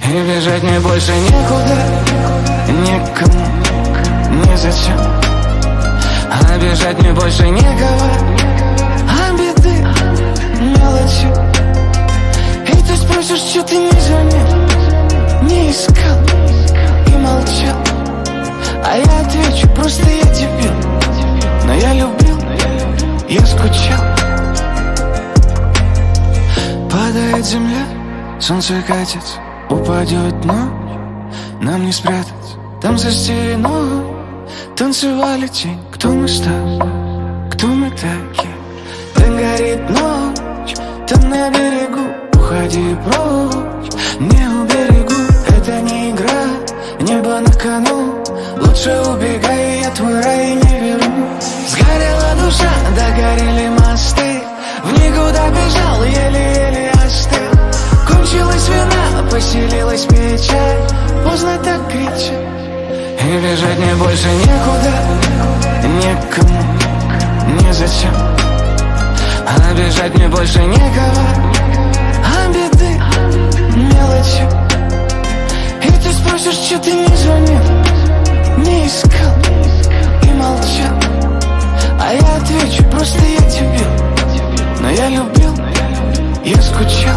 И бежать мне больше некуда, никому, незачем. А бежать мне больше некого, а беды мелочи. И ты спросишь, что ты не звонил, не искал и молчал. А я отвечу, просто я дебил. Но я любил, я скучал. Падает земля, солнце катится, упадет ночь, нам не спрятаться. Там за стеной танцевали тень. Кто мы с тобой, кто мы такие? Там горит ночь, там на берегу. Уходи прочь, не уберегу. Это не игра, небо на кону. Лучше убегай, я твой рай не верну. Сгорела душа, догорели мосты. В никуда бежал, еле-еле остыл. Кончилась вина, поселилась печаль. Поздно так кричать. И бежать мне больше некуда, никому, незачем. А бежать мне больше некого, а беды мелочи. И ты спросишь, что ты не звонил, не искал и молчал. А я отвечу, просто я дебил. Но я любил, я скучал.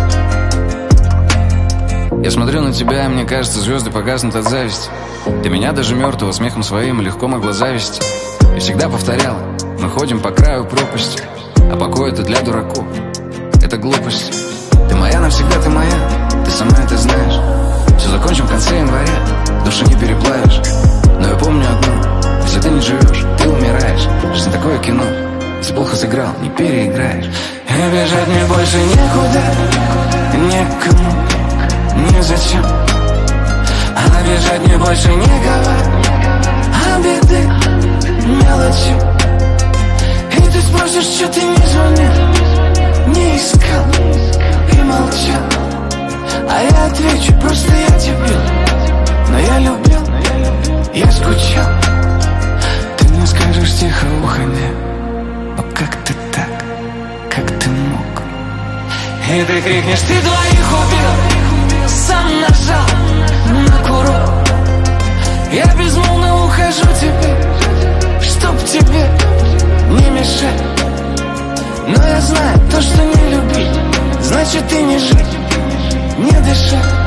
Я смотрю на тебя, и мне кажется, звезды погаснут от зависти. Ты меня даже мертвого смехом своим легко могла зависти. И всегда повторяла, мы ходим по краю пропасти. А покой это для дураков, это глупость. Ты моя навсегда, ты моя, ты сама это знаешь. Все закончим в конце января, душу не переплавишь. Но я помню одно, если ты не живешь, ты умираешь. Жизнь такое кино, если плохо сыграл, не переиграешь. И бежать мне больше некуда, никому, незачем. А бежать мне больше некого, а беды мелочи. И ты спросишь, что ты не звонил, не искал и молчал. А я отвечу, просто я дебил. Но я любил, я скучал. Ты мне скажешь тихо, уходи. Но как ты так, как ты мог? И ты крикнешь, ты двоих убил, сам нажал на курок. Я безмолвно ухожу теперь, чтоб тебе не мешать. Но я знаю, то, что не любить, значит и не жить, не дышать.